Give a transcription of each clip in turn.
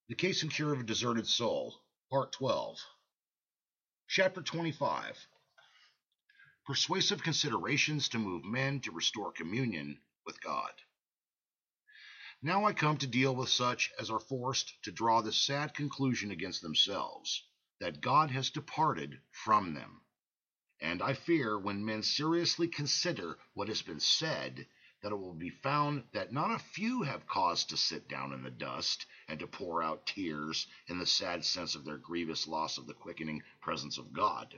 The Case and Cure of a Deserted Soul, Part 12. Chapter 25. Persuasive Considerations to Move Men to Restore Communion with God. Now I come to deal with such as are forced to draw the sad conclusion against themselves, that God has departed from them. And I fear, when men seriously consider what has been said, that it will be found that not a few have cause to sit down in the dust, and to pour out tears in the sad sense of their grievous loss of the quickening presence of God.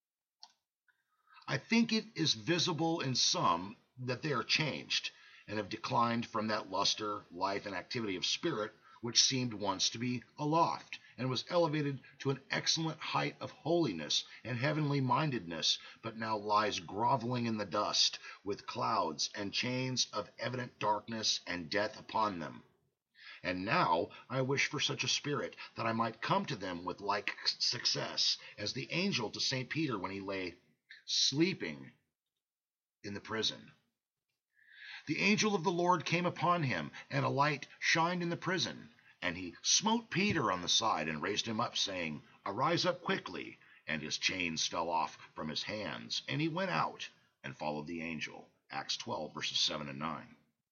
I think it is visible in some that they are changed, and have declined from that luster, life, and activity of spirit which seemed once to be aloft, and was elevated to an excellent height of holiness and heavenly mindedness, but now lies groveling in the dust, with clouds and chains of evident darkness and death upon them. And now I wish for such a spirit, that I might come to them with like success as the angel to St. Peter when he lay sleeping in the prison. The angel of the Lord came upon him, and a light shined in the prison. And he smote Peter on the side, and raised him up, saying, Arise up quickly. And his chains fell off from his hands, and he went out, and followed the angel. Acts 12, verses 7 and 9.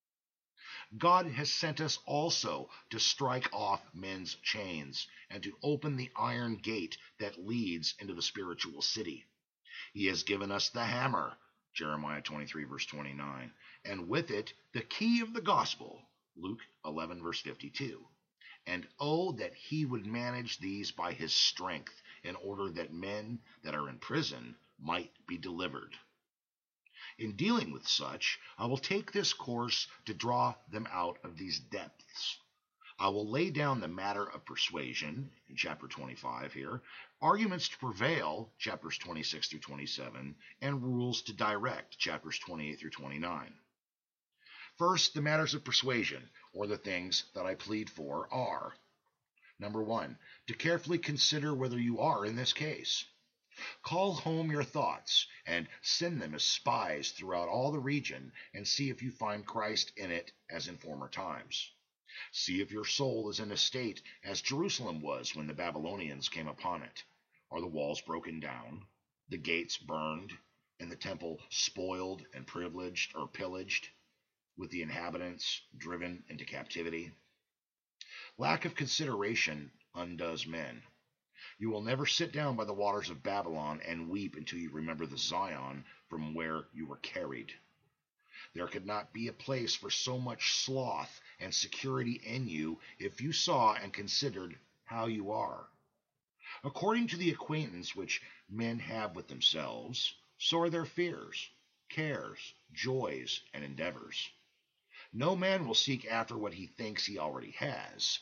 God has sent us also to strike off men's chains, and to open the iron gate that leads into the spiritual city. He has given us the hammer, Jeremiah 23, verse 29, and with it the key of the gospel, Luke 11, verse 52. And oh, that he would manage these by his strength, in order that men that are in prison might be delivered. In dealing with such, I will take this course to draw them out of these depths. I will lay down the matter of persuasion, in chapter 25 here, arguments to prevail, chapters 26 through 27, and rules to direct, chapters 28 through 29. First, the matters of persuasion, or the things that I plead for, are: Number 1, to carefully consider whether you are in this case. Call home your thoughts, and send them as spies throughout all the region, and see if you find Christ in it as in former times. See if your soul is in a state as Jerusalem was when the Babylonians came upon it. Are the walls broken down, the gates burned, and the temple spoiled and privileged or pillaged, with the inhabitants driven into captivity? Lack of consideration undoes men. You will never sit down by the waters of Babylon and weep until you remember the Zion from where you were carried. There could not be a place for so much sloth and security in you if you saw and considered how you are. According to the acquaintance which men have with themselves, so are their fears, cares, joys, and endeavors. No man will seek after what he thinks he already has.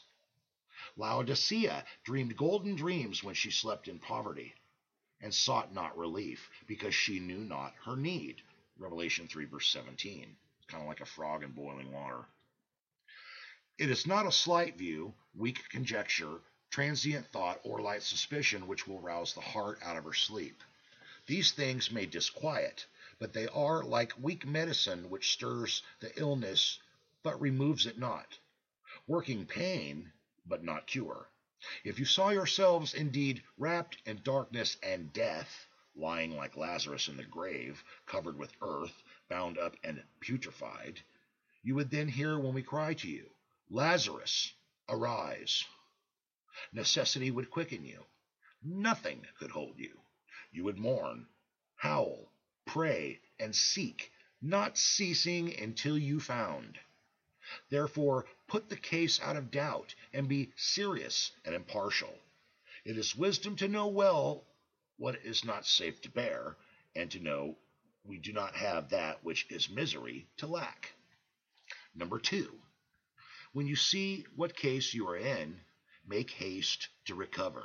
Laodicea dreamed golden dreams when she slept in poverty, and sought not relief, because she knew not her need. Revelation 3, verse 17. It's kind of like a frog in boiling water. It is not a slight view, weak conjecture, transient thought, or light suspicion which will rouse the heart out of her sleep. These things may disquiet, but they are like weak medicine which stirs the illness, but removes it not, working pain, but not cure. If you saw yourselves indeed wrapped in darkness and death, lying like Lazarus in the grave, covered with earth, bound up and putrefied, you would then hear when we cry to you, Lazarus, arise. Necessity would quicken you. Nothing could hold you. You would mourn, howl, pray, and seek, not ceasing until you found. Therefore, put the case out of doubt, and be serious and impartial. It is wisdom to know well what is not safe to bear, and to know we do not have that which is misery to lack. Number 2, when you see what case you are in, make haste to recover.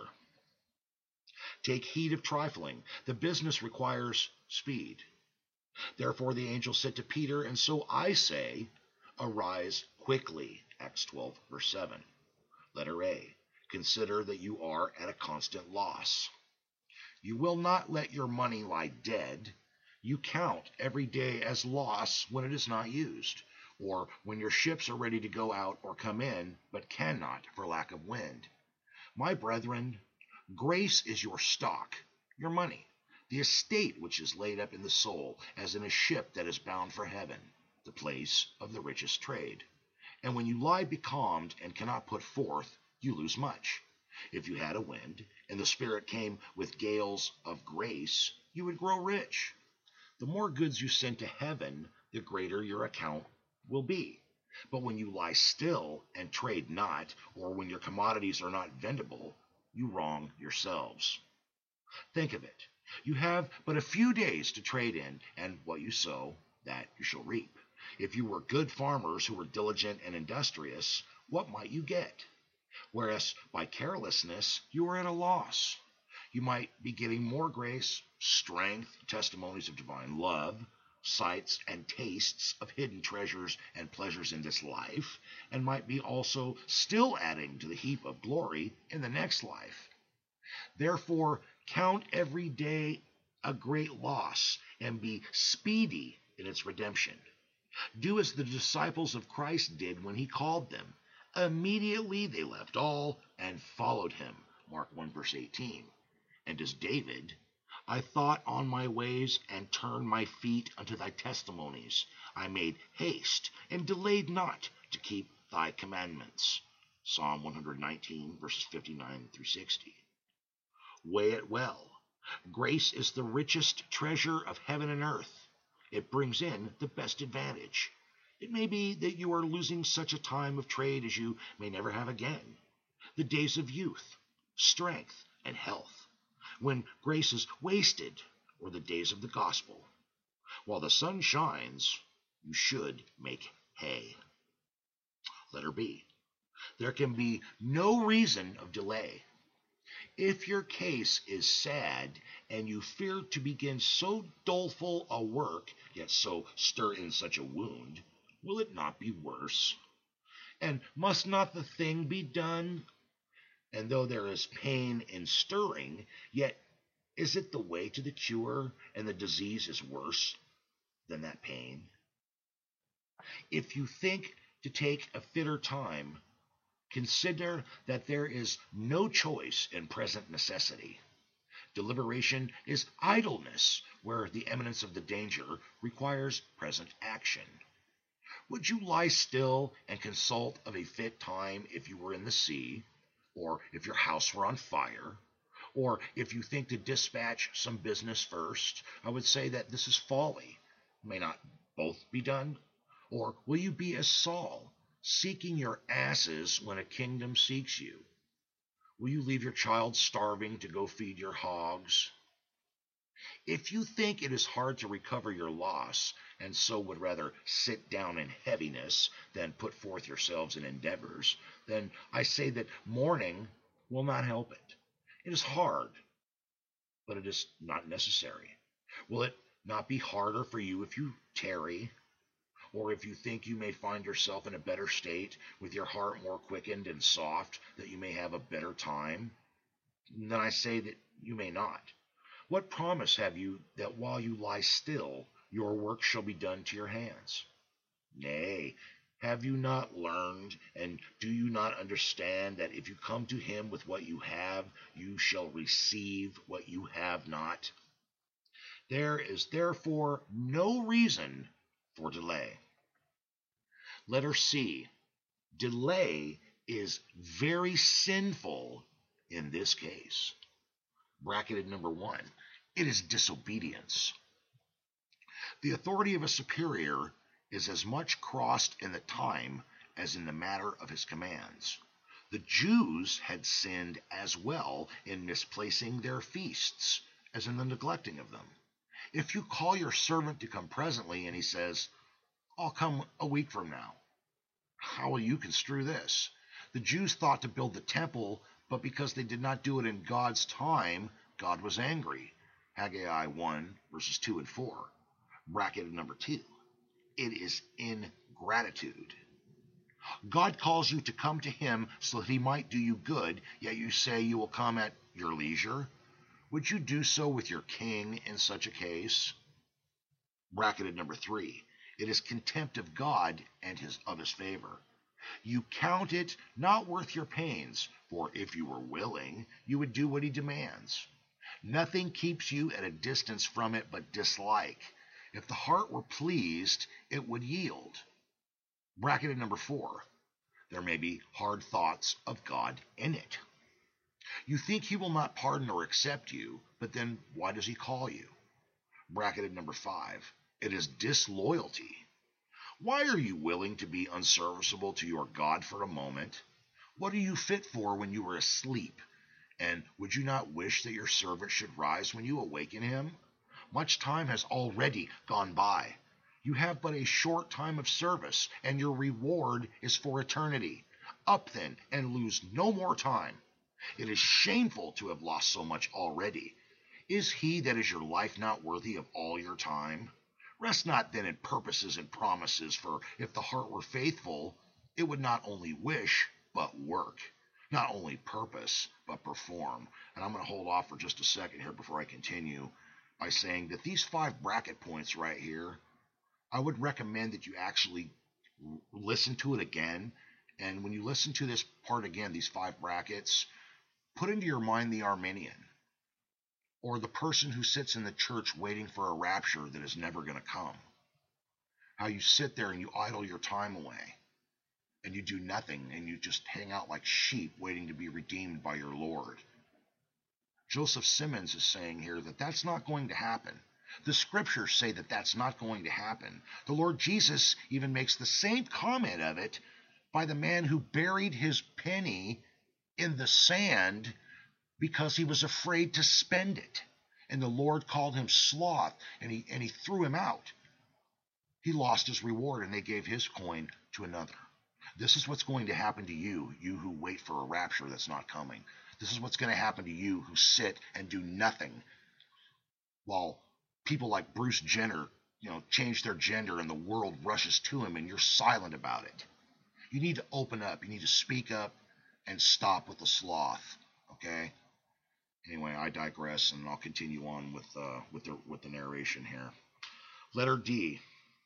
Take heed of trifling. The business requires speed. Therefore the angel said to Peter, and so I say, Arise quickly. Acts 12, verse 7. Letter A. Consider that you are at a constant loss. You will not let your money lie dead. You count every day as loss when it is not used, or when your ships are ready to go out or come in, but cannot for lack of wind. My brethren, grace is your stock, your money, the estate which is laid up in the soul, as in a ship that is bound for heaven, the place of the richest trade. And when you lie becalmed and cannot put forth, you lose much. If you had a wind, and the Spirit came with gales of grace, you would grow rich. The more goods you send to heaven, the greater your account will be. But when you lie still and trade not, or when your commodities are not vendible, you wrong yourselves. Think of it. You have but a few days to trade in, and what you sow, that you shall reap. If you were good farmers who were diligent and industrious, what might you get? Whereas by carelessness you are at a loss. You might be getting more grace, strength, testimonies of divine love, sights and tastes of hidden treasures and pleasures in this life, and might be also still adding to the heap of glory in the next life. Therefore, count every day a great loss, and be speedy in its redemption. Do as the disciples of Christ did when he called them. Immediately they left all and followed him. Mark 1 verse 18. And as David, I thought on my ways and turned my feet unto thy testimonies. I made haste and delayed not to keep thy commandments. Psalm 119 verses 59 through 60. Weigh it well. Grace is the richest treasure of heaven and earth. It brings in the best advantage. It may be that you are losing such a time of trade as you may never have again. The days of youth, strength, and health, when grace is wasted, or the days of the gospel. While the sun shines, you should make hay. Letter B. There can be no reason of delay. If your case is sad, and you fear to begin so doleful a work, yet so stir in such a wound, will it not be worse? And must not the thing be done? And though there is pain in stirring, yet is it the way to the cure, and the disease is worse than that pain? If you think to take a fitter time, consider that there is no choice in present necessity. Deliberation is idleness, where the imminence of the danger requires present action. Would you lie still and consult of a fit time if you were in the sea, or if your house were on fire, or if you think to dispatch some business first? I would say that this is folly. May not both be done? Or will you be as Saul, seeking your asses when a kingdom seeks you? Will you leave your child starving to go feed your hogs? If you think it is hard to recover your loss, and so would rather sit down in heaviness than put forth yourselves in endeavors, then I say that mourning will not help it. It is hard, but it is not necessary. Will it not be harder for you if you tarry? Or if you think you may find yourself in a better state, with your heart more quickened and soft, that you may have a better time? Then I say that you may not. What promise have you that while you lie still, your work shall be done to your hands? Nay, have you not learned, and do you not understand, that if you come to him with what you have, you shall receive what you have not? There is therefore no reason for delay. Letter C. Delay is very sinful in this case. Bracketed number 1. It is disobedience. The authority of a superior is as much crossed in the time as in the matter of his commands. The Jews had sinned as well in misplacing their feasts as in the neglecting of them. If you call your servant to come presently, and he says, I'll come a week from now, how will you construe this? The Jews thought to build the temple, but because they did not do it in God's time, God was angry. Haggai 1, verses 2 and 4. Bracketed number 2. It is ingratitude. God calls you to come to him so that he might do you good, yet you say you will come at your leisure. Would you do so with your king in such a case? Bracketed number 3. It is contempt of God and of his favor. You count it not worth your pains, for if you were willing, you would do what he demands. Nothing keeps you at a distance from it but dislike. If the heart were pleased, it would yield. Bracketed number 4. There may be hard thoughts of God in it. You think he will not pardon or accept you, but then why does he call you? Bracketed number 5. It is disloyalty. Why are you willing to be unserviceable to your God for a moment? What are you fit for when you are asleep? And would you not wish that your servant should rise when you awaken him? Much time has already gone by. You have but a short time of service, and your reward is for eternity. Up then, and lose no more time. It is shameful to have lost so much already. Is he that is your life not worthy of all your time? Rest not then in purposes and promises, for if the heart were faithful, it would not only wish, but work. Not only purpose, but perform. And I'm going to hold off for just a second here before I continue by saying that these 5 bracket points right here, I would recommend that you actually listen to it again. And when you listen to this part again, these 5 brackets, put into your mind the Arminian, or the person who sits in the church waiting for a rapture that is never going to come. How you sit there and you idle your time away, and you do nothing, and you just hang out like sheep waiting to be redeemed by your Lord. Joseph Simmons is saying here that that's not going to happen. The scriptures say that that's not going to happen. The Lord Jesus even makes the same comment of it by the man who buried his penny in the sand because he was afraid to spend it. And the Lord called him sloth, and he threw him out. He lost his reward, and they gave his coin to another. This is what's going to happen to you, you who wait for a rapture that's not coming. This is what's going to happen to you who sit and do nothing while people like Bruce Jenner, change their gender and the world rushes to him and you're silent about it. You need to open up. You need to speak up and stop with the sloth. Okay? Anyway, I digress, and I'll continue on with the narration here. Letter D.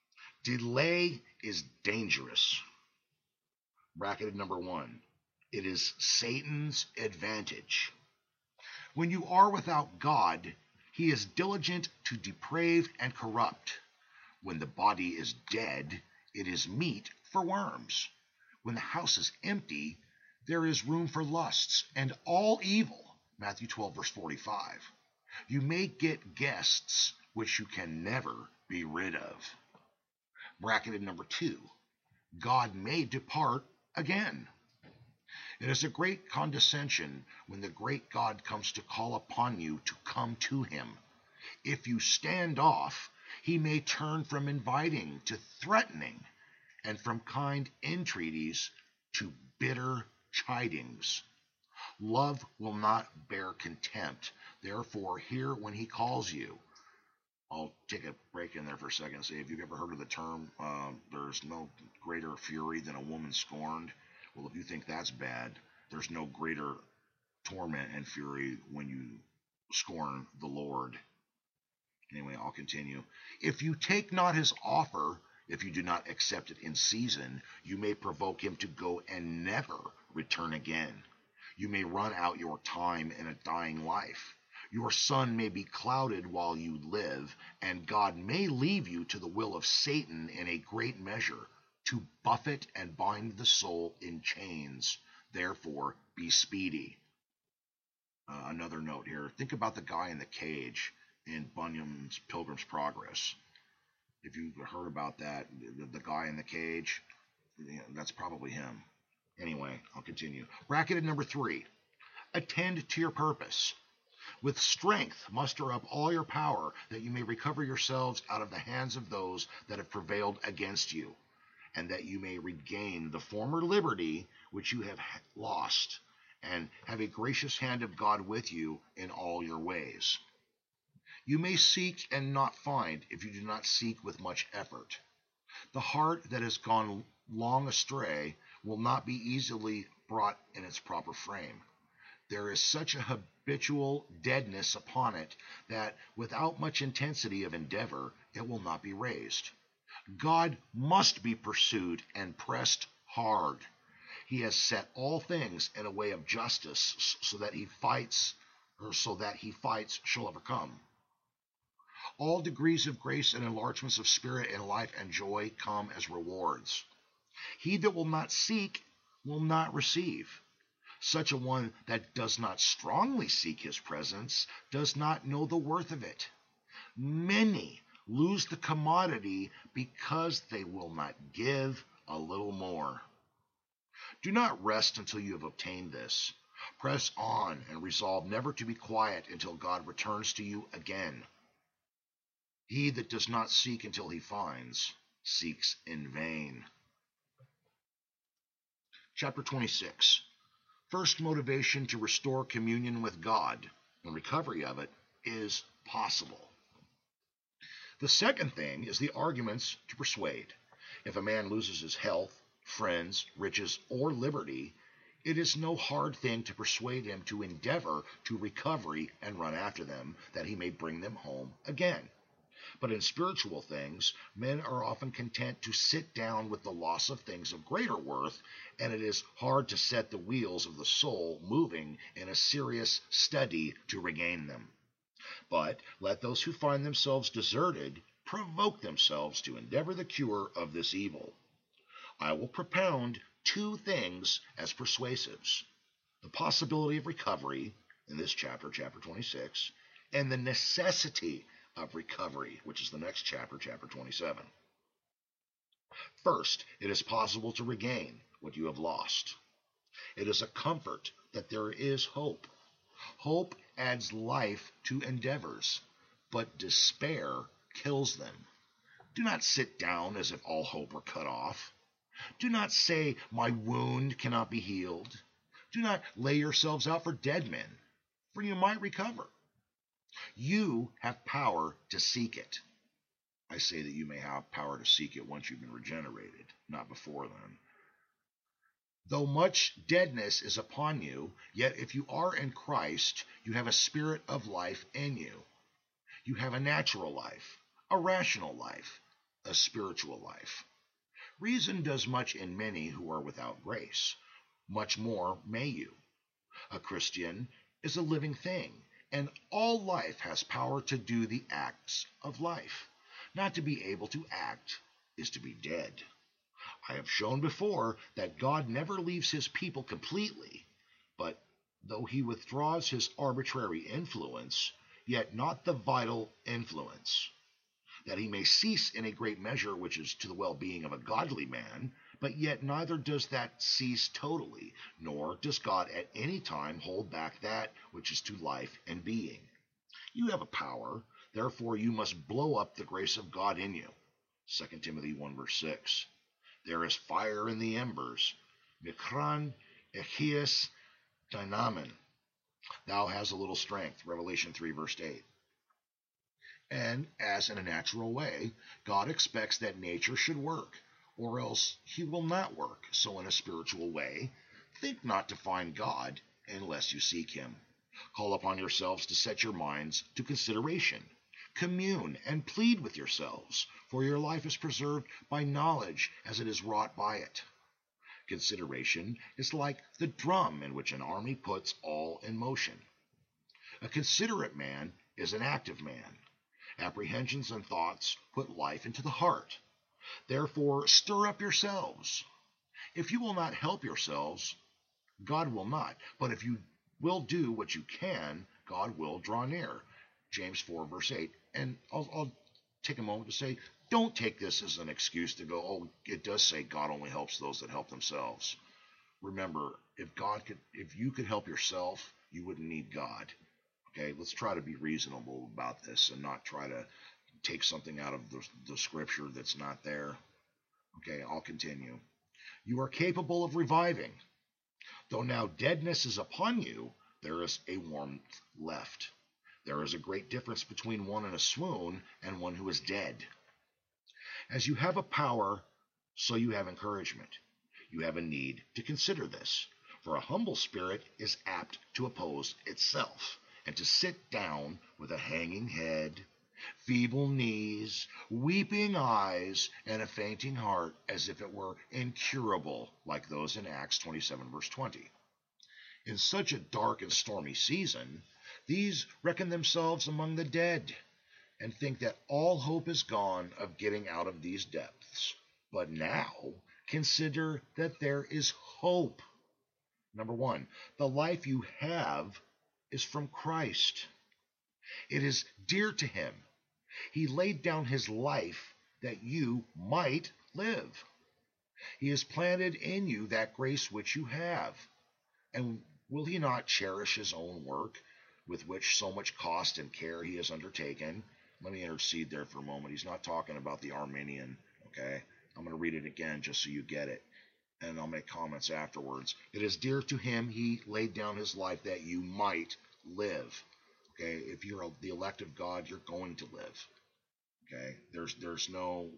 Delay is dangerous. Bracketed number 1. It is Satan's advantage. When you are without God, he is diligent to deprave and corrupt. When the body is dead, it is meat for worms. When the house is empty, there is room for lusts and all evil. Matthew 12, verse 45. You may get guests which you can never be rid of. Bracketed number 2. God may depart again. It is a great condescension when the great God comes to call upon you to come to him. If you stand off, he may turn from inviting to threatening, and from kind entreaties to bitter chidings. Love will not bear contempt. Therefore, hear when he calls you. I'll take a break in there for a second and say, have you ever heard of the term, there's no greater fury than a woman scorned? Well, if you think that's bad, there's no greater torment and fury when you scorn the Lord. Anyway, I'll continue. If you take not his offer, if you do not accept it in season, you may provoke him to go and never return again. You may run out your time in a dying life. Your sun may be clouded while you live, and God may leave you to the will of Satan in a great measure, to buffet and bind the soul in chains. Therefore, be speedy. Another note here. Think about the guy in the cage in Bunyan's Pilgrim's Progress. If you heard about that, the guy in the cage, that's probably him. Anyway, I'll continue. Bracketed number 3. Attend to your purpose. With strength muster up all your power, that you may recover yourselves out of the hands of those that have prevailed against you, and that you may regain the former liberty which you have lost, and have a gracious hand of God with you in all your ways. You may seek and not find if you do not seek with much effort. The heart that has gone long astray will not be easily brought in its proper frame. There is such a habitual deadness upon it that without much intensity of endeavor it will not be raised. God must be pursued and pressed hard. He has set all things in a way of justice so that he fights shall overcome. All degrees of grace and enlargements of spirit and life and joy come as rewards. He that will not seek will not receive. Such a one that does not strongly seek his presence does not know the worth of it. Many lose the commodity because they will not give a little more. Do not rest until you have obtained this. Press on and resolve never to be quiet until God returns to you again. He that does not seek until he finds, seeks in vain. Chapter 26. First motivation to restore communion with God and recovery of it is possible. The second thing is the arguments to persuade. If a man loses his health, friends, riches, or liberty, it is no hard thing to persuade him to endeavor to recovery and run after them, that he may bring them home again. But in spiritual things, men are often content to sit down with the loss of things of greater worth, and it is hard to set the wheels of the soul moving in a serious study to regain them. But let those who find themselves deserted provoke themselves to endeavor the cure of this evil. I will propound two things as persuasives: the possibility of recovery in this chapter, chapter 26, and the necessity of recovery, which is the next chapter, chapter 27. First, it is possible to regain what you have lost. It is a comfort that there is hope. Hope adds life to endeavors, but despair kills them. Do not sit down as if all hope were cut off. Do not say, my wound cannot be healed. Do not lay yourselves out for dead men, for you might recover. You have power to seek it. I say that you may have power to seek it once you've been regenerated, not before then. Though much deadness is upon you, yet if you are in Christ, you have a spirit of life in you. You have a natural life, a rational life, a spiritual life. Reason does much in many who are without grace. Much more may you. A Christian is a living thing, and all life has power to do the acts of life. Not to be able to act is to be dead. I have shown before that God never leaves his people completely, but though he withdraws his arbitrary influence, yet not the vital influence, that he may cease in a great measure which is to the well-being of a godly man, but yet neither does that cease totally, nor does God at any time hold back that which is to life and being. You have a power, therefore you must blow up the grace of God in you. 2 Timothy 1 verse 6. There is fire in the embers. Mikran echias dynamin. Thou hast a little strength. Revelation 3 verse 8. And as in a natural way, God expects that nature should work, or else he will not work. So in a spiritual way, think not to find God unless you seek him. Call upon yourselves to set your minds to consideration. Commune and plead with yourselves, for your life is preserved by knowledge as it is wrought by it. Consideration is like the drum in which an army puts all in motion. A considerate man is an active man. Apprehensions and thoughts put life into the heart. Therefore, stir up yourselves. If you will not help yourselves, God will not. But if you will do what you can, God will draw near. James 4, verse 8. And I'll take a moment to say, don't take this as an excuse to go, oh, it does say God only helps those that help themselves. Remember, if you could help yourself, you wouldn't need God. Okay, let's try to be reasonable about this and not try to take something out of the scripture that's not there. Okay, I'll continue. You are capable of reviving. Though now deadness is upon you, there is a warmth left. There is a great difference between one in a swoon and one who is dead. As you have a power, so you have encouragement. You have a need to consider this, for a humble spirit is apt to oppose itself, and to sit down with a hanging head feeble knees, weeping eyes, and a fainting heart, as if it were incurable, like those in Acts 27, verse 20. In such a dark and stormy season, these reckon themselves among the dead, and think that all hope is gone of getting out of these depths. But now consider that there is hope. Number one, the life you have is from Christ. It is dear to him. He laid down his life that you might live. He has planted in you that grace which you have. And will he not cherish his own work, with which so much cost and care he has undertaken? Let me intercede there for a moment. He's not talking about the Arminian, okay? I'm going to read it again just so you get it, and I'll make comments afterwards. It is dear to him, he laid down his life that you might live. Okay, if you're the elect of God, you're going to live. Okay, there's no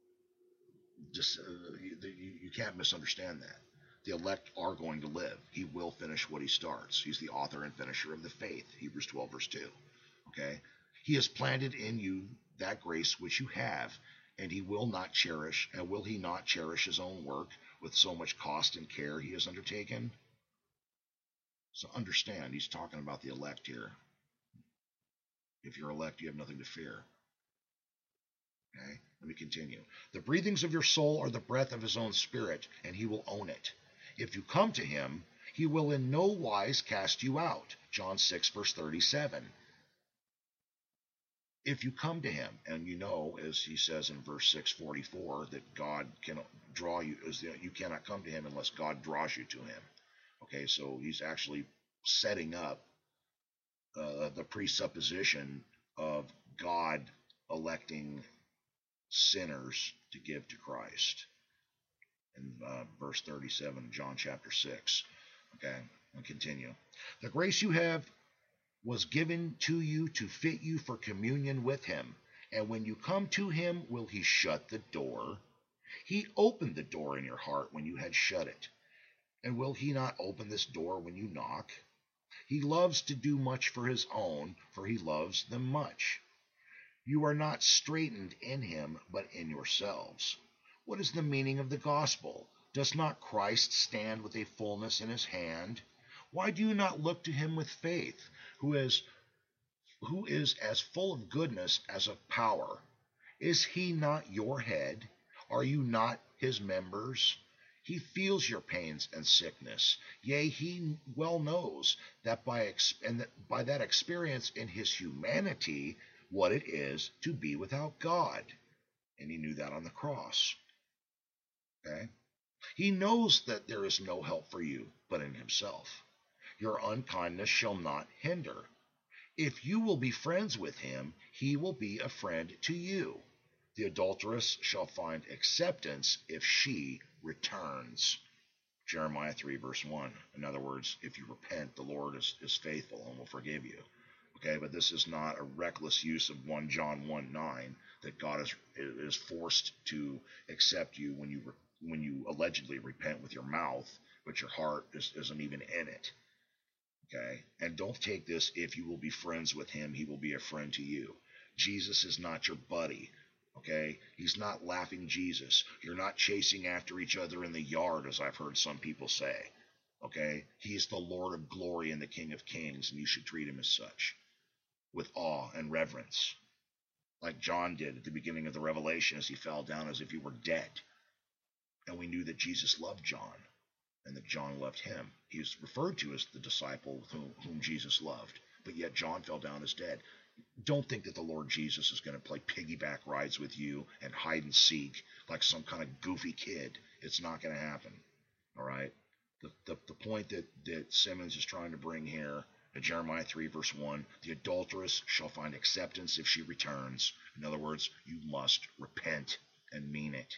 just you can't misunderstand that. The elect are going to live. He will finish what he starts. He's the author and finisher of the faith. Hebrews 12 verse 2. Okay, he has planted in you that grace which you have, and he will not cherish, and will he not cherish his own work with so much cost and care he has undertaken? So understand, he's talking about the elect here. If you're elect, you have nothing to fear. Okay, let me continue. The breathings of your soul are the breath of his own spirit, and he will own it. If you come to him, he will in no wise cast you out. John 6, verse 37. If you come to him, and you know, as he says in verse 644, that God cannot draw you, you cannot come to him unless God draws you to him. Okay, so he's actually setting up the presupposition of God electing sinners to give to Christ in verse 37 of John chapter 6. Okay, I'll continue. The grace you have was given to you to fit you for communion with him, and when you come to him, will he shut the door? He opened the door in your heart when you had shut it, and will he not open this door when you knock? He loves to do much for his own, for he loves them much. You are not straitened in him, but in yourselves. What is the meaning of the gospel? Does not Christ stand with a fullness in his hand? Why do you not look to him with faith, who is as full of goodness as of power? Is he not your head? Are you not his members? He feels your pains and sickness. Yea, he well knows that by that experience in his humanity, what it is to be without God. And he knew that on the cross. Okay? He knows that there is no help for you but in himself. Your unkindness shall not hinder. If you will be friends with him, he will be a friend to you. The adulteress shall find acceptance if she returns. Jeremiah 3 verse 1. In other words, if you repent, the Lord is faithful and will forgive you. Okay, but this is not a reckless use of 1 John 1:9 that God is forced to accept you when you allegedly repent with your mouth, but your heart isn't even in it. Okay, and don't take this, if you will be friends with him, he will be a friend to you. Jesus is not your buddy. Okay, he's not laughing Jesus. You're not chasing after each other in the yard, as I've heard some people say. Okay, he's the Lord of glory and the King of kings, and you should treat him as such, with awe and reverence, like John did at the beginning of the Revelation as he fell down as if he were dead. And we knew that Jesus loved John, and that John loved him. He is referred to as the disciple whom Jesus loved, but yet John fell down as dead. Don't think that the Lord Jesus is going to play piggyback rides with you and hide and seek like some kind of goofy kid. It's not going to happen. All right? The point that Simmons is trying to bring here at Jeremiah 3 verse 1, the adulteress shall find acceptance if she returns. In other words, you must repent and mean it.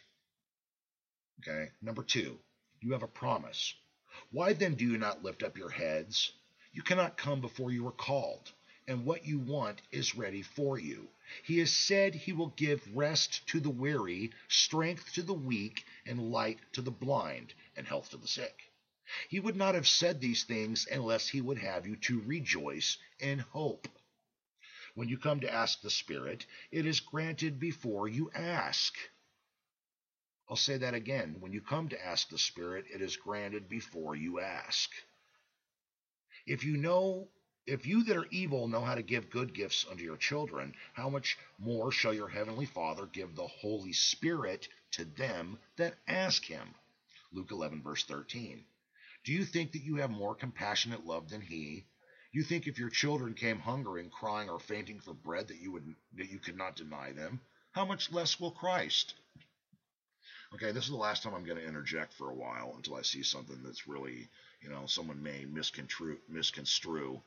Okay? Number 2, you have a promise. Why then do you not lift up your heads? You cannot come before you are called, and what you want is ready for you. He has said he will give rest to the weary, strength to the weak, and light to the blind, and health to the sick. He would not have said these things unless he would have you to rejoice in hope. When you come to ask the Spirit, it is granted before you ask. I'll say that again. When you come to ask the Spirit, it is granted before you ask. If you that are evil know how to give good gifts unto your children, how much more shall your heavenly Father give the Holy Spirit to them that ask him? Luke 11, verse 13. Do you think that you have more compassionate love than he? You think if your children came hungering, crying, or fainting for bread that you could not deny them? How much less will Christ? Okay, this is the last time I'm going to interject for a while until I see something that's really, someone may misconstrue.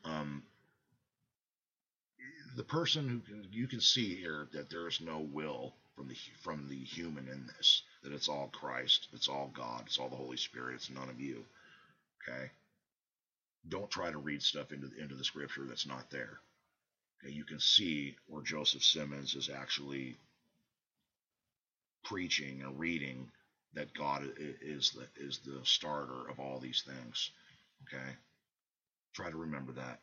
The person you can see here that there is no will from the human in this. That it's all Christ, it's all God, it's all the Holy Spirit, it's none of you. Okay, don't try to read stuff into the scripture that's not there. Okay, you can see where Joseph Simmons is actually preaching or reading that God is the starter of all these things. Okay, try to remember that.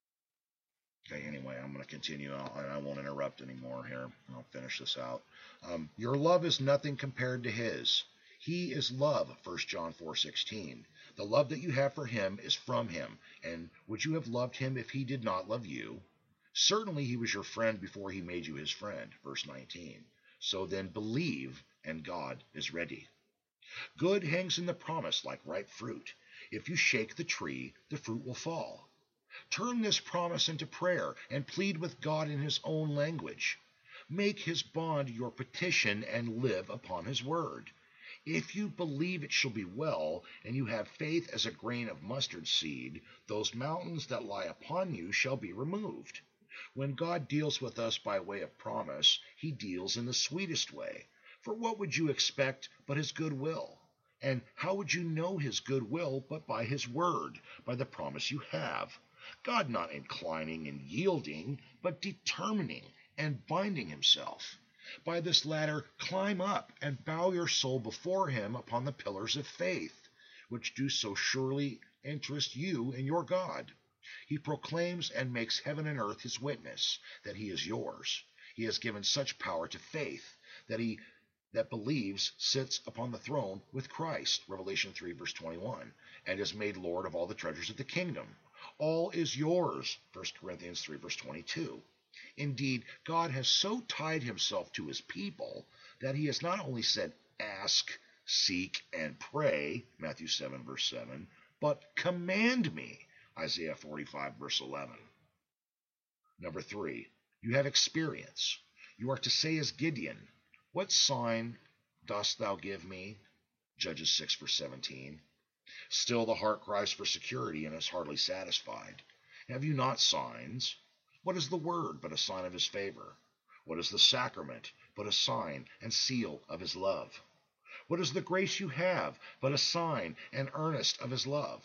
Okay, anyway, I'm going to continue. I won't interrupt anymore here. I'll finish this out. Your love is nothing compared to his. He is love, 1 John 4:16. The love that you have for him is from him. And would you have loved him if he did not love you? Certainly he was your friend before he made you his friend, verse 19. So then believe, and God is ready. Good hangs in the promise like ripe fruit. If you shake the tree, the fruit will fall. Turn this promise into prayer and plead with God in his own language. Make his bond your petition and live upon his word. If you believe it shall be well, and you have faith as a grain of mustard seed, those mountains that lie upon you shall be removed. When God deals with us by way of promise, he deals in the sweetest way. For what would you expect but his good will? And how would you know his good will but by his word, by the promise you have? God not inclining and yielding, but determining and binding himself. By this ladder climb up and bow your soul before him upon the pillars of faith, which do so surely interest you in your God. He proclaims and makes heaven and earth his witness that he is yours. He has given such power to faith that he that believes sits upon the throne with Christ, Revelation 3, verse 21, and is made Lord of all the treasures of the kingdom. All is yours, 1 Corinthians 3, verse 22. Indeed, God has so tied himself to his people that he has not only said, ask, seek, and pray, Matthew 7, verse 7, but command me, Isaiah 45, verse 11. Number 3, you have experience. You are to say as Gideon, what sign dost thou give me? Judges 6, verse 17. Still the heart cries for security and is hardly satisfied. Have you not signs? What is the word but a sign of his favor? What is the sacrament but a sign and seal of his love? What is the grace you have but a sign and earnest of his love?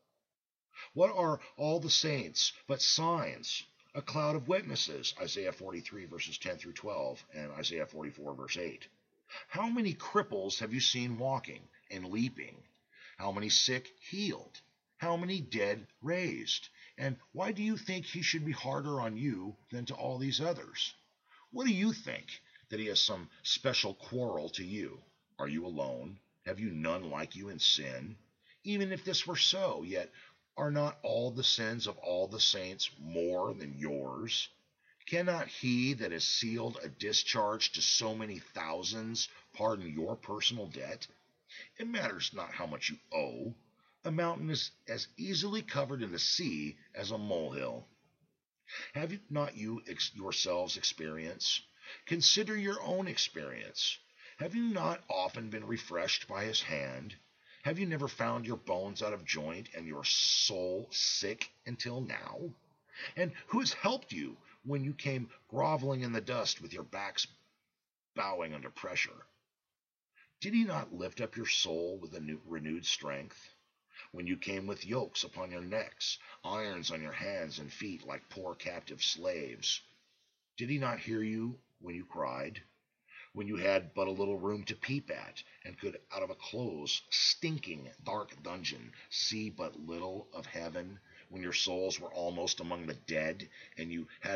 What are all the saints but signs? A cloud of witnesses, Isaiah 43, verses 10 through 12, and Isaiah 44, verse 8. How many cripples have you seen walking and leaping? How many sick healed? How many dead raised? And why do you think he should be harder on you than to all these others? What do you think, that he has some special quarrel to you? Are you alone? Have you none like you in sin? Even if this were so, yet are not all the sins of all the saints more than yours? Cannot he that has sealed a discharge to so many thousands pardon your personal debt? It matters not how much you owe. A mountain is as easily covered in the sea as a molehill. Have not you yourselves experience? Consider your own experience. Have you not often been refreshed by his hand? Have you never found your bones out of joint and your soul sick until now? And who has helped you when you came groveling in the dust with your backs bowing under pressure? Did he not lift up your soul with a renewed strength? When you came with yokes upon your necks, irons on your hands and feet like poor captive slaves, did he not hear you when you cried? When you had but a little room to peep at, and could out of a close, stinking, dark dungeon see but little of heaven, when your souls were almost among the dead, and you had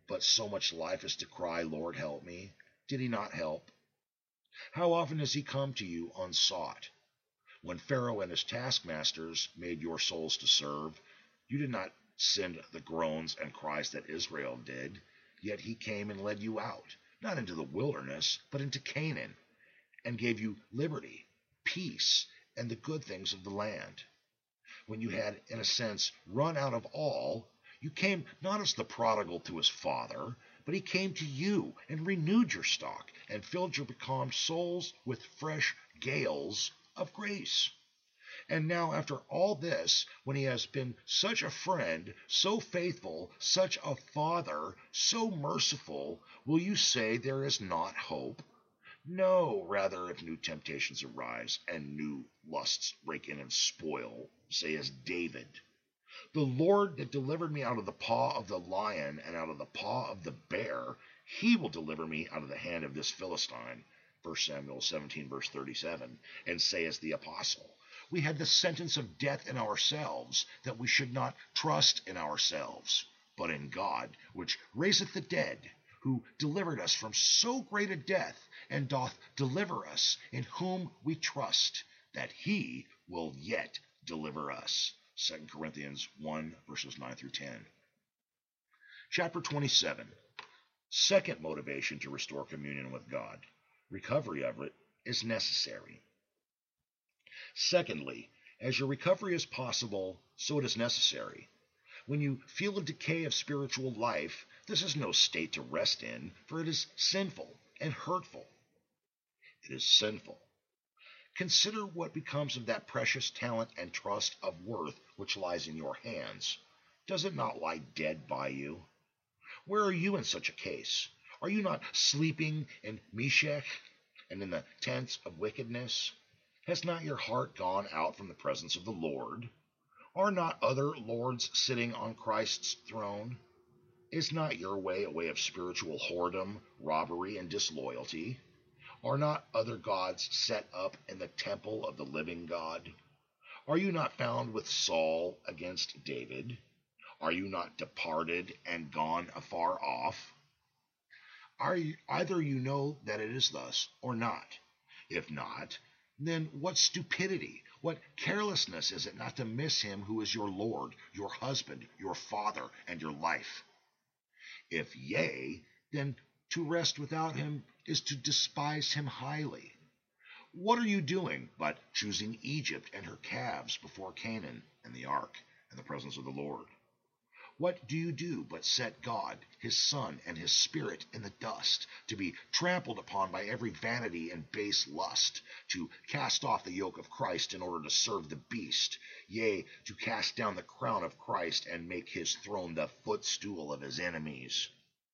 but so much life as to cry, Lord, help me? Did he not help? How often has he come to you unsought? When Pharaoh and his taskmasters made your souls to serve, you did not send the groans and cries that Israel did, yet he came and led you out, not into the wilderness, but into Canaan, and gave you liberty, peace, and the good things of the land. When you had, in a sense, run out of all, you came not as the prodigal to his father, but he came to you and renewed your stock and filled your becalmed souls with fresh gales of grace. And now, after all this, when he has been such a friend, so faithful, such a father, so merciful, will you say there is not hope? No, rather, if new temptations arise and new lusts break in and spoil, say as David, the Lord that delivered me out of the paw of the lion and out of the paw of the bear, he will deliver me out of the hand of this Philistine. 1 Samuel 17, verse 37, and say as the apostle, we had the sentence of death in ourselves, that we should not trust in ourselves, but in God, which raiseth the dead, who delivered us from so great a death, and doth deliver us, in whom we trust, that he will yet deliver us. 2 Corinthians 1, verses 9 through 10. Chapter 27. Second motivation to restore communion with God. Recovery of it is necessary. Secondly, as your recovery is possible, so it is necessary. When you feel a decay of spiritual life, this is no state to rest in, for it is sinful and hurtful. It is sinful. Consider what becomes of that precious talent and trust of worth which lies in your hands. Does it not lie dead by you? Where are you in such a case? Are you not sleeping in Meshech and in the tents of wickedness? Has not your heart gone out from the presence of the Lord? Are not other lords sitting on Christ's throne? Is not your way a way of spiritual whoredom, robbery, and disloyalty? Are not other gods set up in the temple of the living God? Are you not found with Saul against David? Are you not departed and gone afar off? Either you know that it is thus, or not. If not, then what stupidity, what carelessness is it not to miss him who is your Lord, your husband, your father, and your life? If yea, then to rest without him is to despise him highly. What are you doing but choosing Egypt and her calves before Canaan and the ark and the presence of the Lord? What do you do but set God, his Son, and his Spirit in the dust, to be trampled upon by every vanity and base lust, to cast off the yoke of Christ in order to serve the beast, yea, to cast down the crown of Christ and make his throne the footstool of his enemies?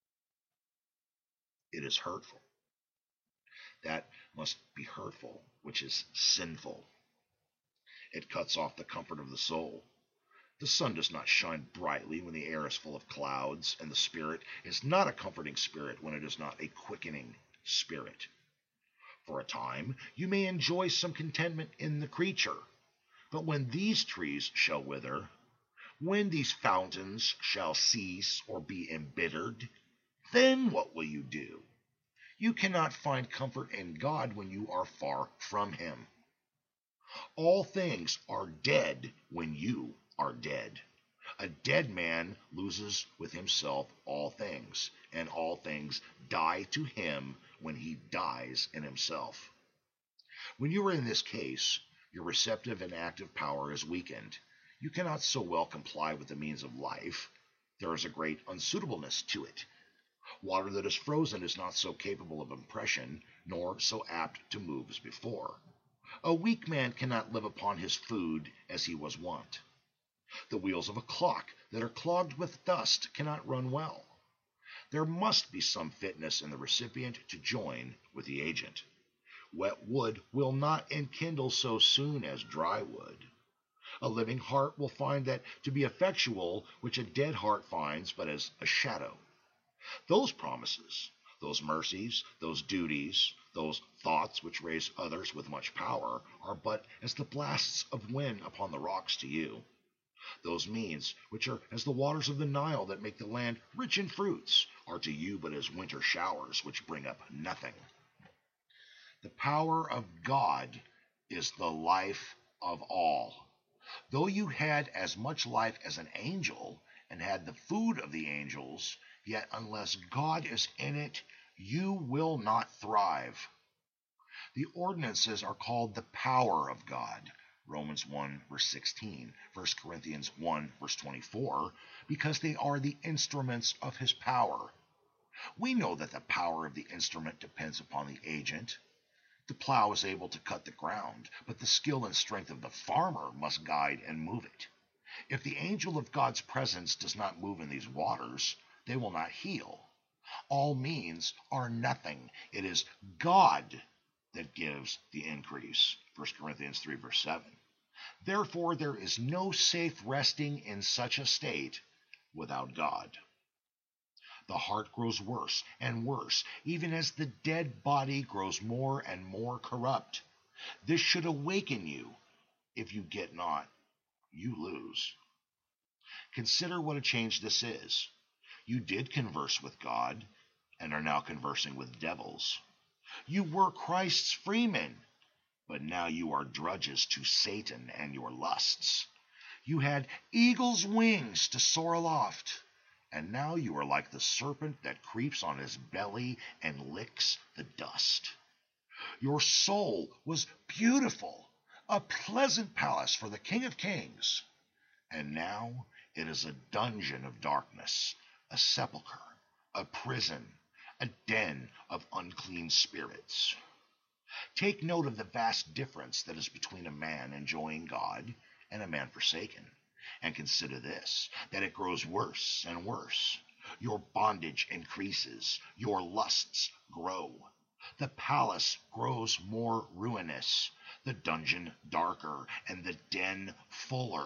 It is hurtful. That must be hurtful, which is sinful. It cuts off the comfort of the soul. The sun does not shine brightly when the air is full of clouds, and the Spirit is not a comforting spirit when it is not a quickening spirit. For a time you may enjoy some contentment in the creature, but when these trees shall wither, when these fountains shall cease or be embittered, then what will you do? You cannot find comfort in God when you are far from him. All things are dead when you are dead. A dead man loses with himself all things, and all things die to him when he dies in himself. When you are in this case, your receptive and active power is weakened. You cannot so well comply with the means of life. There is a great unsuitableness to it. Water that is frozen is not so capable of impression, nor so apt to move as before. A weak man cannot live upon his food as he was wont. The wheels of a clock that are clogged with dust cannot run well. There must be some fitness in the recipient to join with the agent. Wet wood will not enkindle so soon as dry wood. A living heart will find that to be effectual which a dead heart finds but as a shadow. Those promises, those mercies, those duties, those thoughts which raise others with much power, are but as the blasts of wind upon the rocks to you. Those means, which are as the waters of the Nile that make the land rich in fruits, are to you but as winter showers which bring up nothing. The power of God is the life of all. Though you had as much life as an angel, and had the food of the angels, yet unless God is in it, you will not thrive. The ordinances are called the power of God, Romans 1 verse 16, 1 Corinthians 1 verse 24, because they are the instruments of his power. We know that the power of the instrument depends upon the agent. The plow is able to cut the ground, but the skill and strength of the farmer must guide and move it. If the angel of God's presence does not move in these waters, they will not heal. All means are nothing. It is God that gives the increase. 1 Corinthians 3 verse 7. Therefore there is no safe resting in such a state without God. The heart grows worse and worse, even as the dead body grows more and more corrupt. This should awaken you. If you get not, you lose. Consider what a change this is. You did converse with God, and are now conversing with devils. You were Christ's freemen, but now you are drudges to Satan and your lusts. You had eagle's wings to soar aloft, and now you are like the serpent that creeps on his belly and licks the dust. Your soul was beautiful, a pleasant palace for the King of Kings, and now it is a dungeon of darkness, a sepulchre, a prison, a den of unclean spirits. Take note of the vast difference that is between a man enjoying God and a man forsaken. And consider this, that it grows worse and worse. Your bondage increases, your lusts grow. The palace grows more ruinous, the dungeon darker, and the den fuller.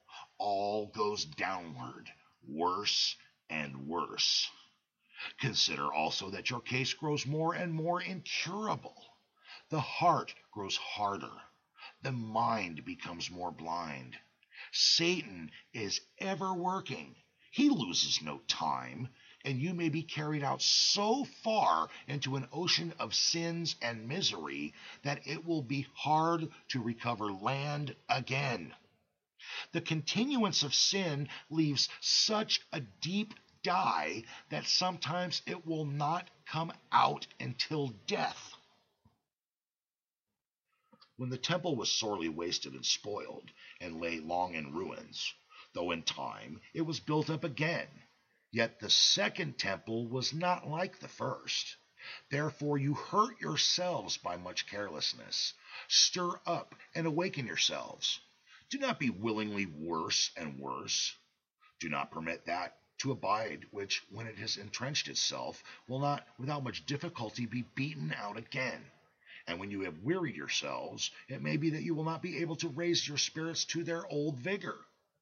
All goes downward, worse and worse. Consider also that your case grows more and more incurable. The heart grows harder. The mind becomes more blind. Satan is ever working. He loses no time, and you may be carried out so far into an ocean of sins and misery that it will be hard to recover land again. The continuance of sin leaves such a deep dye that sometimes it will not come out until death. When the temple was sorely wasted and spoiled, and lay long in ruins, though in time it was built up again, yet the second temple was not like the first. Therefore you hurt yourselves by much carelessness. Stir up and awaken yourselves. Do not be willingly worse and worse. Do not permit that to abide which, when it has entrenched itself, will not without much difficulty be beaten out again. And when you have wearied yourselves, it may be that you will not be able to raise your spirits to their old vigor.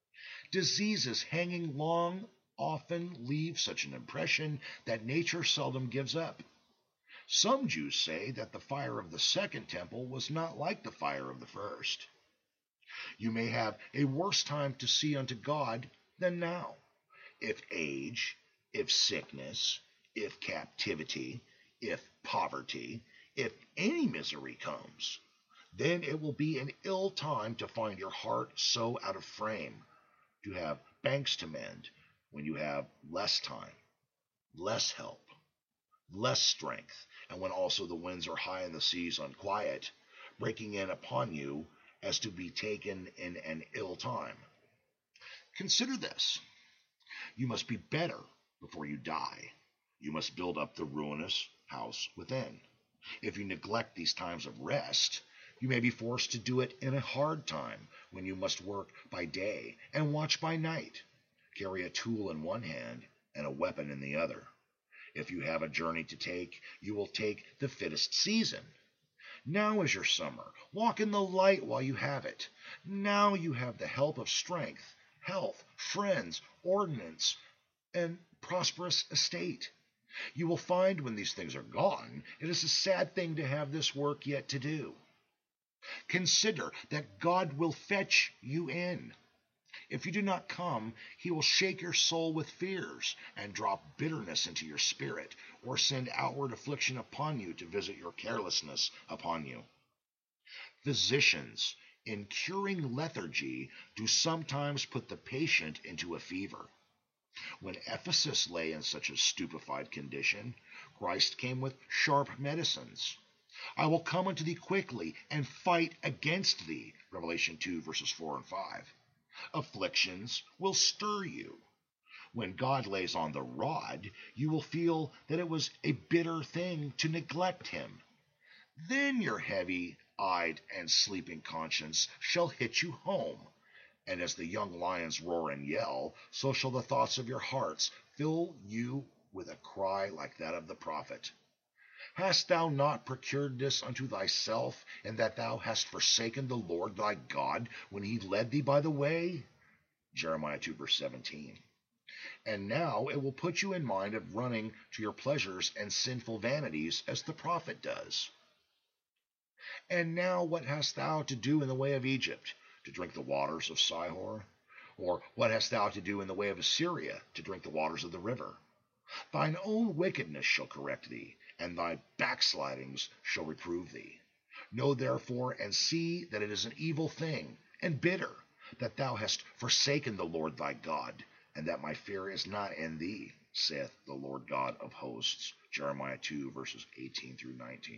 Diseases hanging long often leave such an impression that nature seldom gives up. Some Jews say that the fire of the second temple was not like the fire of the first. You may have a worse time to see unto God than now. If age, if sickness, if captivity, if poverty, if any misery comes, then it will be an ill time to find your heart so out of frame, to have banks to mend when you have less time, less help, less strength, and when also the winds are high and the seas unquiet, breaking in upon you as to be taken in an ill time. Consider this. You must be better before you die. You must build up the ruinous house within. If you neglect these times of rest, you may be forced to do it in a hard time, when you must work by day and watch by night, carry a tool in one hand and a weapon in the other. If you have a journey to take, you will take the fittest season. Now is your summer. Walk in the light while you have it. Now you have the help of strength, health, friends, ordinance, and prosperous estate. You will find when these things are gone, it is a sad thing to have this work yet to do. Consider that God will fetch you in. If you do not come, he will shake your soul with fears, and drop bitterness into your spirit, or send outward affliction upon you to visit your carelessness upon you. Physicians, in curing lethargy, do sometimes put the patient into a fever. When Ephesus lay in such a stupefied condition, Christ came with sharp medicines. I will come unto thee quickly and fight against thee. Revelation 2, verses 4 and 5. Afflictions will stir you. When God lays on the rod, you will feel that it was a bitter thing to neglect him. Then your heavy-eyed and sleeping conscience shall hit you home. And as the young lions roar and yell, so shall the thoughts of your hearts fill you with a cry like that of the prophet. Hast thou not procured this unto thyself, and that thou hast forsaken the Lord thy God when he led thee by the way? Jeremiah 2, verse 17. And now it will put you in mind of running to your pleasures and sinful vanities, as the prophet does. And now what hast thou to do in the way of Egypt? To drink the waters of Sihor? Or what hast thou to do in the way of Assyria? To drink the waters of the river? Thine own wickedness shall correct thee, and thy backslidings shall reprove thee. Know therefore and see that it is an evil thing, and bitter, that thou hast forsaken the Lord thy God, and that my fear is not in thee, saith the Lord God of hosts. Jeremiah 2, verses 18 through 19.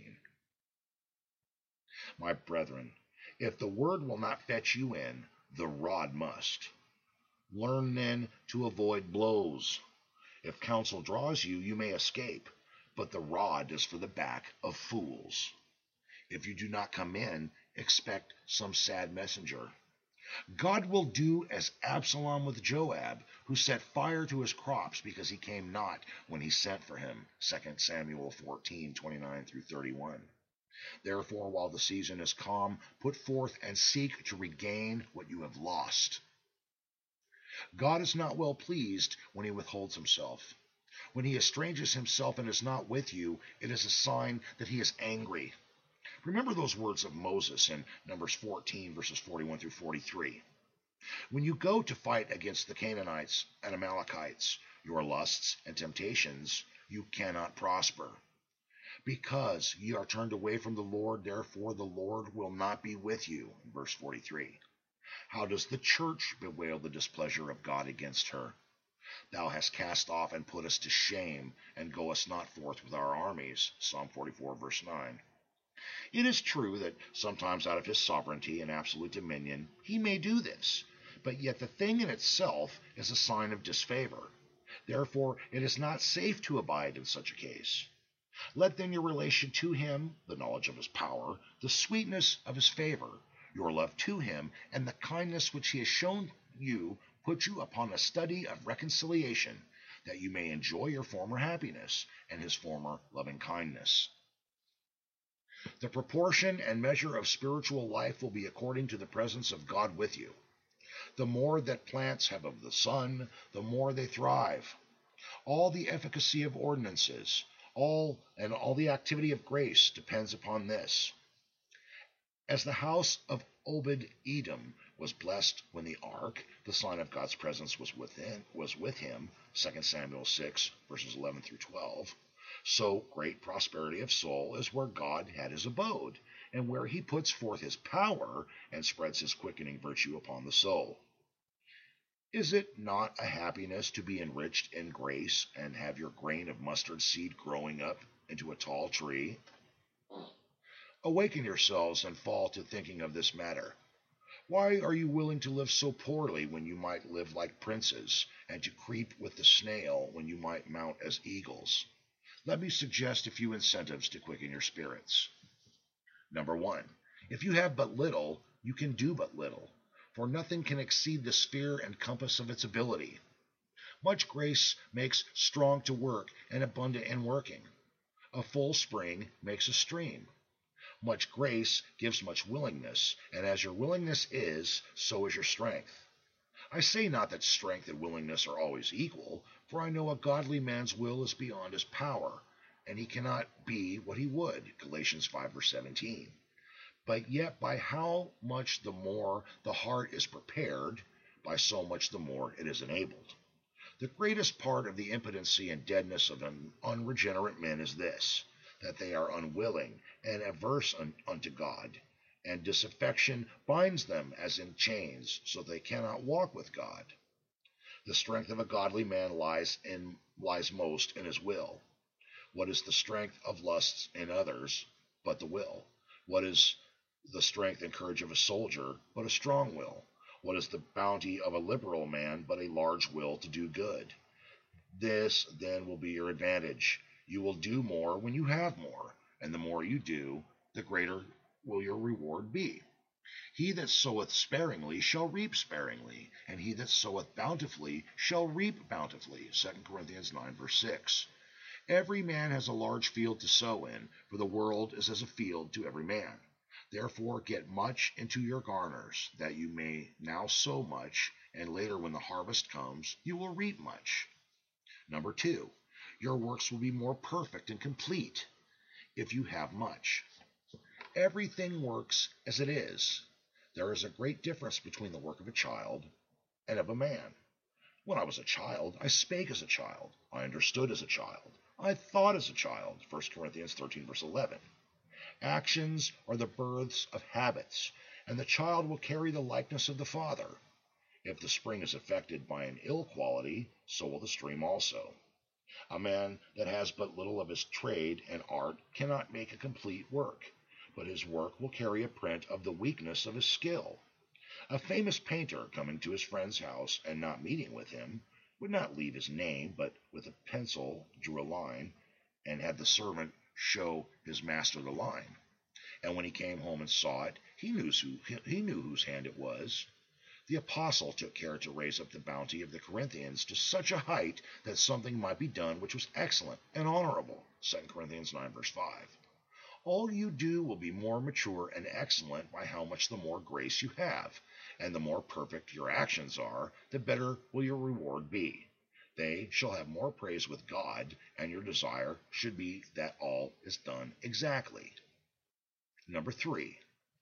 My brethren, if the word will not fetch you in, the rod must. Learn then to avoid blows. If counsel draws you, you may escape, but the rod is for the back of fools. If you do not come in, expect some sad messenger. God will do as Absalom with Joab, who set fire to his crops because he came not when he sent for him. 2 Samuel 14:29 through 31. Therefore, while the season is calm, put forth and seek to regain what you have lost. God is not well pleased when he withholds himself. When he estranges himself and is not with you, it is a sign that he is angry. Remember those words of Moses in Numbers 14, verses 41 through 43. When you go to fight against the Canaanites and Amalekites, your lusts and temptations, you cannot prosper. Because ye are turned away from the Lord, therefore the Lord will not be with you. Verse 43. How does the church bewail the displeasure of God against her? Thou hast cast off and put us to shame, and goest not forth with our armies. Psalm 44, verse 9. It is true that sometimes out of his sovereignty and absolute dominion he may do this, but yet the thing in itself is a sign of disfavor. Therefore it is not safe to abide in such a case. Let then your relation to him, the knowledge of his power, the sweetness of his favor, your love to him, and the kindness which he has shown you, put you upon a study of reconciliation, that you may enjoy your former happiness and his former loving kindness. The proportion and measure of spiritual life will be according to the presence of God with you. The more that plants have of the sun, the more they thrive. All the efficacy of ordinances, all the activity of grace depends upon this. As the house of Obed-Edom was blessed when the ark, the sign of God's presence, was with him, 2 Samuel 6, verses 11 through 12, so great prosperity of soul is where God had his abode, and where he puts forth his power and spreads his quickening virtue upon the soul. Is it not a happiness to be enriched in grace and have your grain of mustard seed growing up into a tall tree? Awaken yourselves and fall to thinking of this matter. Why are you willing to live so poorly when you might live like princes, and to creep with the snail when you might mount as eagles? Let me suggest a few incentives to quicken your spirits. Number 1. If you have but little, you can do but little, for nothing can exceed the sphere and compass of its ability. Much grace makes strong to work and abundant in working. A full spring makes a stream. Much grace gives much willingness, and as your willingness is, so is your strength. I say not that strength and willingness are always equal, for I know a godly man's will is beyond his power, and he cannot be what he would. Galatians 5, verse 17. But yet by how much the more the heart is prepared, by so much the more it is enabled. The greatest part of the impotency and deadness of unregenerate men is this, that they are unwilling and averse unto God, and disaffection binds them as in chains, so they cannot walk with God. The strength of a godly man lies most in his will. What is the strength of lusts in others but the will? What is the strength and courage of a soldier but a strong will? What is the bounty of a liberal man but a large will to do good? This, then, will be your advantage. You will do more when you have more, and the more you do, the greater will your reward be. He that soweth sparingly shall reap sparingly, and he that soweth bountifully shall reap bountifully. 2 Corinthians 9, verse 6. Every man has a large field to sow in, for the world is as a field to every man. Therefore get much into your garners, that you may now sow much, and later when the harvest comes, you will reap much. Number 2, your works will be more perfect and complete if you have much. Everything works as it is. There is a great difference between the work of a child and of a man. When I was a child, I spake as a child, I understood as a child, I thought as a child. 1 Corinthians 13, verse 11. Actions are the births of habits, and the child will carry the likeness of the father. If the spring is affected by an ill quality, so will the stream also. A man that has but little of his trade and art cannot make a complete work, but his work will carry a print of the weakness of his skill. A famous painter, coming to his friend's house and not meeting with him, would not leave his name, but with a pencil drew a line, and had the servant show his master the line. And when he came home and saw it, he knew whose hand it was. The apostle took care to raise up the bounty of the Corinthians to such a height that something might be done which was excellent and honorable. 2 Corinthians 9, verse 5. All you do will be more mature and excellent by how much the more grace you have, and the more perfect your actions are, the better will your reward be. They shall have more praise with God, and your desire should be that all is done exactly. Number 3,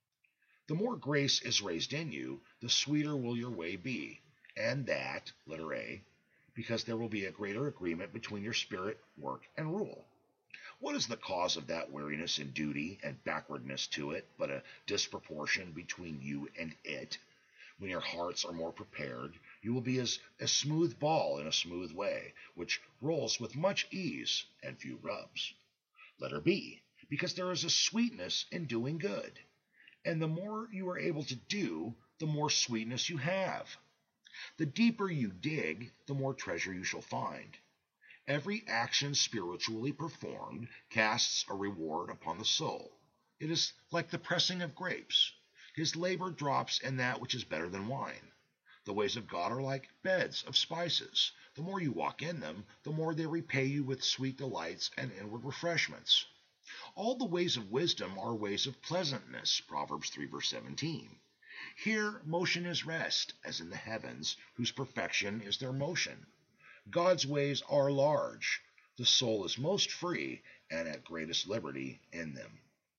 the more grace is raised in you, the sweeter will your way be, and that, letter A, because there will be a greater agreement between your spirit, work, and rule. What is the cause of that weariness in duty and backwardness to it, but a disproportion between you and it? When your hearts are more prepared, you will be as a smooth ball in a smooth way, which rolls with much ease and few rubs. Letter B, because there is a sweetness in doing good, and the more you are able to do, the more sweetness you have. The deeper you dig, the more treasure you shall find. Every action spiritually performed casts a reward upon the soul. It is like the pressing of grapes. His labor drops in that which is better than wine. The ways of God are like beds of spices. The more you walk in them, the more they repay you with sweet delights and inward refreshments. All the ways of wisdom are ways of pleasantness. Proverbs 3, verse 17. Here motion is rest, as in the heavens, whose perfection is their motion. God's ways are large. The soul is most free and at greatest liberty in them.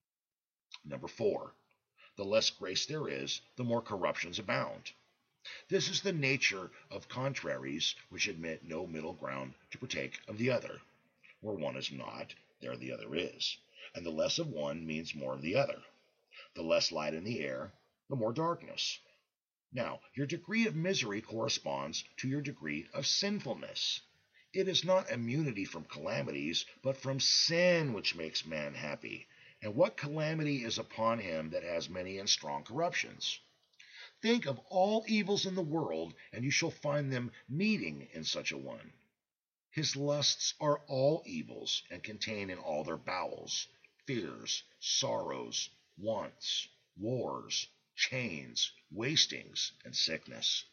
Number 4, the less grace there is, the more corruptions abound. This is the nature of contraries which admit no middle ground to partake of the other. Where one is not, there the other is, and the less of one means more of the other. The less light in the air, the more darkness. Now, your degree of misery corresponds to your degree of sinfulness. It is not immunity from calamities, but from sin which makes man happy. And what calamity is upon him that has many and strong corruptions? Think of all evils in the world, and you shall find them meeting in such a one. His lusts are all evils, and contain in all their bowels fears, sorrows, wants, wars, chains, wastings, and sickness.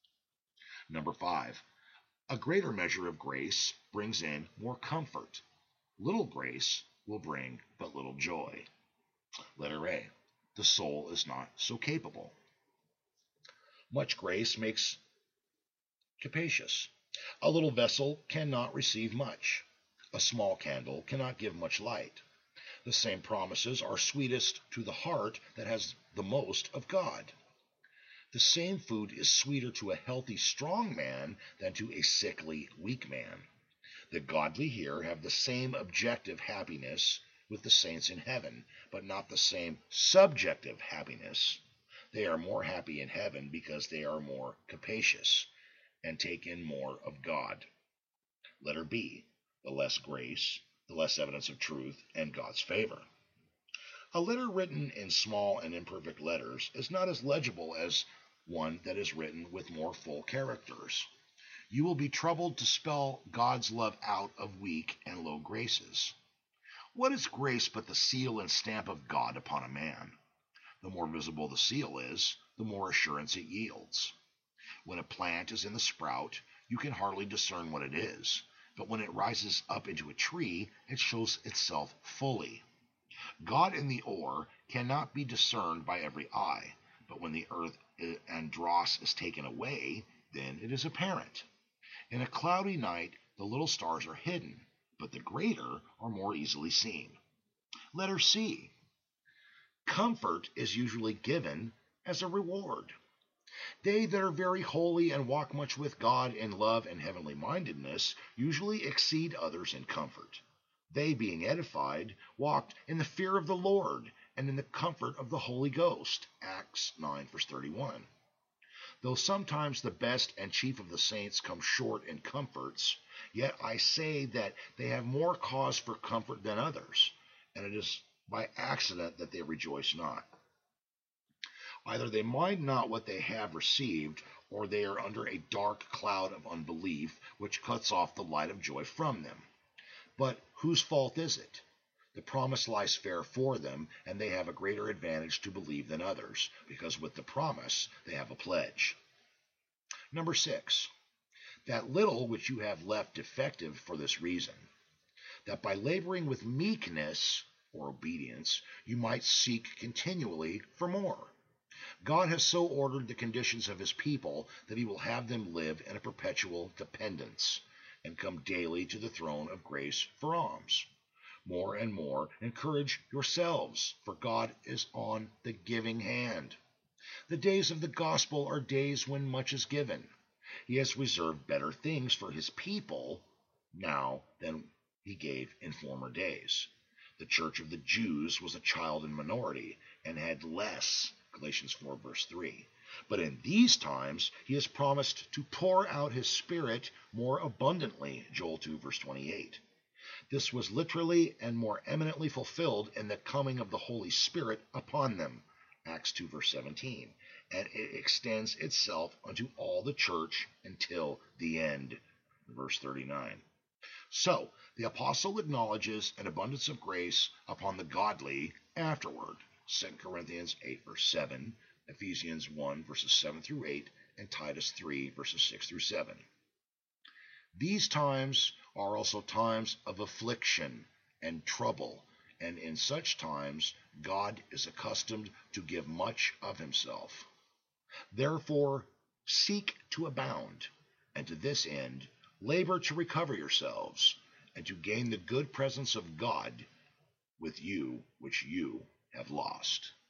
Number 5, a greater measure of grace brings in more comfort. Little grace will bring but little joy. Letter A, the soul is not so capable. Much grace makes capacious. A little vessel cannot receive much. A small candle cannot give much light. The same promises are sweetest to the heart that has the most of God. The same food is sweeter to a healthy, strong man than to a sickly, weak man. The godly here have the same objective happiness with the saints in heaven, but not the same subjective happiness. They are more happy in heaven because they are more capacious and take in more of God. Letter B. The less grace, the less evidence of truth and God's favor. A letter written in small and imperfect letters is not as legible as one that is written with more full characters. You will be troubled to spell God's love out of weak and low graces. What is grace but the seal and stamp of God upon a man? The more visible the seal is, the more assurance it yields. When a plant is in the sprout, you can hardly discern what it is, but when it rises up into a tree, it shows itself fully. God in the ore cannot be discerned by every eye, but when the earth and dross is taken away, then it is apparent. In a cloudy night, the little stars are hidden, but the greater are more easily seen. Letter C. Comfort is usually given as a reward. They that are very holy and walk much with God in love and heavenly mindedness usually exceed others in comfort. They, being edified, walked in the fear of the Lord and in the comfort of the Holy Ghost. Acts 9, verse 31. Though sometimes the best and chief of the saints come short in comforts, yet I say that they have more cause for comfort than others, and it is by accident that they rejoice not. Either they mind not what they have received, or they are under a dark cloud of unbelief, which cuts off the light of joy from them. But whose fault is it? The promise lies fair for them, and they have a greater advantage to believe than others, because with the promise they have a pledge. Number 6. That little which you have left defective for this reason, that by laboring with meekness, or obedience, you might seek continually for more. God has so ordered the conditions of his people that he will have them live in a perpetual dependence, and come daily to the throne of grace for alms. More and more encourage yourselves, for God is on the giving hand. The days of the gospel are days when much is given. He has reserved better things for his people now than he gave in former days. The church of the Jews was a child in minority and had less, Galatians 4, verse 3. But in these times he has promised to pour out his Spirit more abundantly, Joel 2, verse 28. This was literally and more eminently fulfilled in the coming of the Holy Spirit upon them, Acts 2, verse 17, and it extends itself unto all the church until the end, verse 39. So, the apostle acknowledges an abundance of grace upon the godly afterward, 2 Corinthians 8, verse 7, Ephesians 1, verses 7 through 8, and Titus 3, verses 6 through 7. These times are also times of affliction and trouble, and in such times God is accustomed to give much of himself. Therefore, seek to abound, and to this end labor to recover yourselves, and to gain the good presence of God with you which you have lost.